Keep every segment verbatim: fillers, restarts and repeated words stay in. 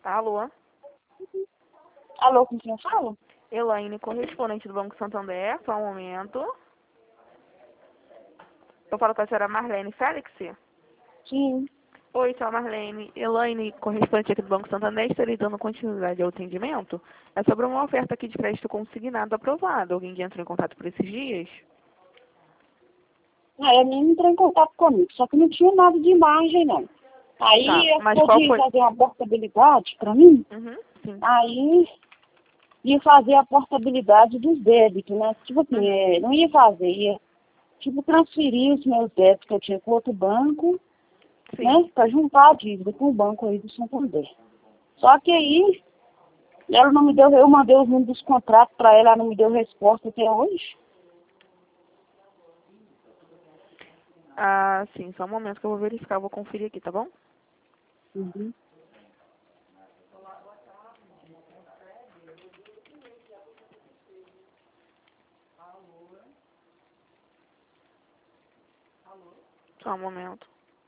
Alô? Alô, com quem eu falo? Elaine, correspondente do Banco Santander, só um momento. Eu falo com a senhora Marlene Félix? Sim. Oi, senhora Marlene. Elaine, correspondente aqui do Banco Santander, estarei dando continuidade ao atendimento. É sobre uma oferta aqui de crédito consignado aprovado. Alguém que entrou em contato por esses dias? Ah, ela nem entrou em contato comigo, só que não tinha nada de imagem, não. Aí Tá, eu mas qual podia foi? fazer uma portabilidade para mim, Uhum, sim. aí ia fazer a portabilidade dos débitos, né? Tipo assim, Uhum. é, não ia fazer, ia tipo transferir os meus débitos que eu tinha com outro banco, Sim. né? Para juntar a dívida com o banco aí do Santander. Só que aí ela não me deu, eu mandei os números dos contratos para ela, ela não me deu resposta até hoje. Ah, sim, só um momento que eu vou verificar, eu vou conferir aqui, tá bom? Uhum. Só um momento.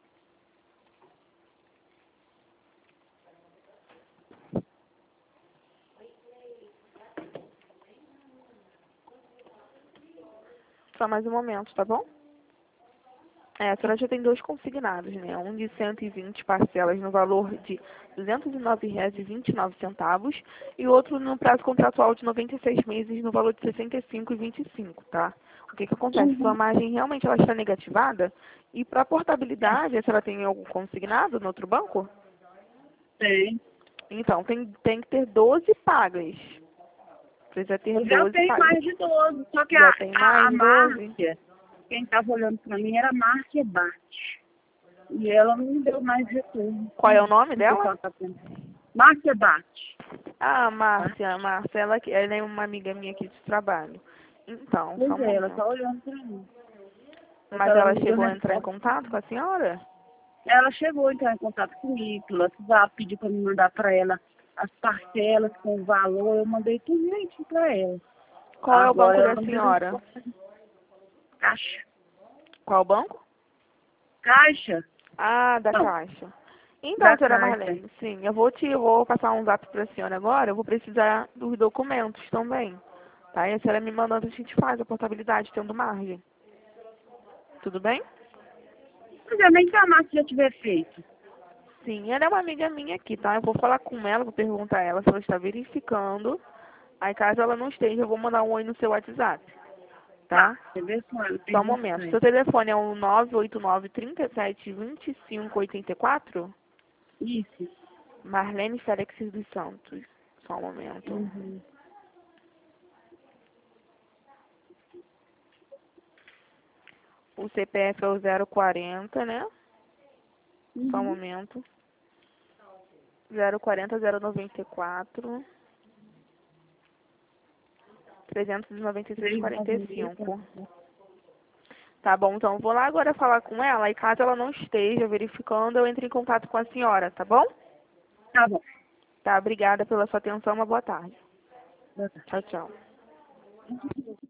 Só mais um momento, tá bom? É, a senhora já tem dois consignados, né? Um de cento e vinte parcelas no valor de duzentos e nove reais e vinte e nove centavos e outro no prazo contratual de noventa e seis meses no valor de sessenta e cinco reais e vinte e cinco centavos, tá? O que que acontece? Sua Uhum. margem realmente ela está negativada e para portabilidade, a senhora tem algum consignado no outro banco? Tem. Então, tem, tem que ter doze pagas. Precisa ter Eu já doze tenho pagas. mais de doze, só que Já a, tem a, a mais doze? Márcia, quem estava olhando para mim era a Márcia Bate. E ela não me deu mais retorno. Qual é o nome Não sei se dela? ela tá tendo. Márcia Bate. Ah, Tá? Márcia, Márcia, ela, que- ela é uma amiga minha aqui de trabalho. Então, só Pois um é, ela tá momento. olhando para mim. Só que Mas ela ela não me deu chegou a entrar em resposta. contato com a senhora? Ela chegou a entrar em contato comigo, pelo WhatsApp, pediu para me mandar para ela as parcelas com o valor, eu mandei tudo direitinho para ela. Qual é o Agora banco ela da não me deu senhora? resposta. Caixa. Qual banco? Caixa? Ah, da Não, Caixa. Então, da senhora Caixa. Marlene, sim, eu vou te, eu vou passar um zap para a senhora agora, eu vou precisar dos documentos também. Tá? E a senhora me mandando, a gente faz a portabilidade, tendo margem. Tudo bem? Mas nem que a Márcia já tiver feito. Sim, ela é uma amiga minha aqui, tá? Eu vou falar com ela, vou perguntar a ela se ela está verificando. Aí, caso ela não esteja, eu vou mandar um oi no seu WhatsApp, Tá, tá? você vê com ela, Só um pergunta pra momento. ela. Seu telefone é o nove oito nove, três sete, dois cinco oito quatro? Isso. Marlene Félix dos Santos. Só um momento. Uhum. O C P F é o zero quarenta, né? Só um Uhum. momento. zero quarenta, zero noventa e quatro, trezentos e noventa e três, três quarenta e nove seis, cinco. Tá bom, então eu vou lá agora falar com ela e caso ela não esteja verificando, eu entro em contato com a senhora, tá bom? Tá bom. Tá, obrigada pela sua atenção, uma boa tarde. Boa tarde. Tchau, tchau.